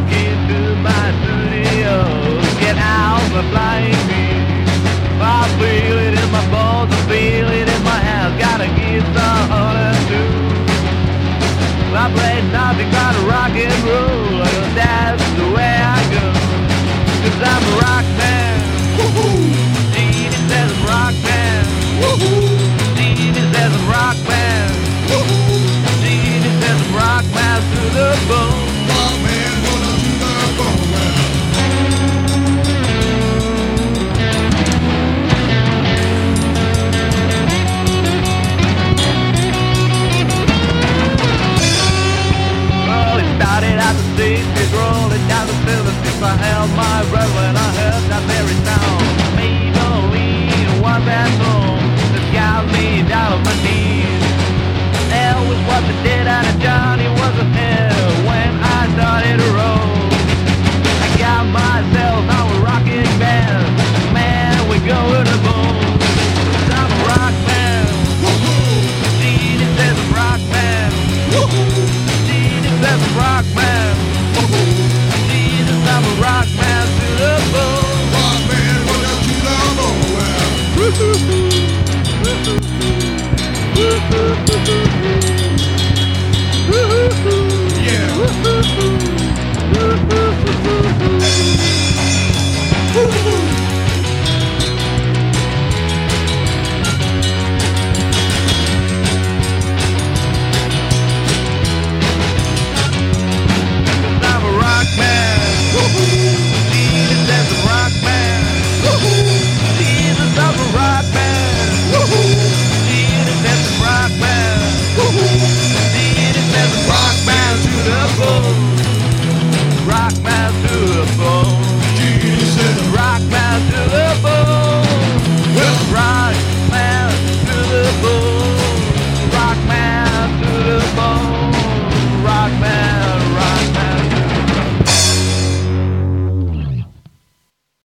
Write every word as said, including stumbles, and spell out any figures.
into my studio, get out the flying V. I feel it in my bones, I feel it in my hands, gotta get some honor too. I play nothing but rock and roll, that's the way I go, cause I'm a rock man. Genie says I'm rock man. Genie says I'm rock man. Genie says I'm rock man to the bone. Rock man, gonna to the bone. Well, it started out the sixties, rolling down the seventies. I held my breath when I heard that very sound. Maybelline was that song that got me down on my knees. Elvis was a dead and Johnny was a hell when I started to roll. I got myself now a rocking band. Man, we go to the moon. I'm a rock man. Genie says I'm rock man. Genie says I'm rock man. Jesus, I'm a rock man to the bone. Rock man, gonna to the bone. Yeah.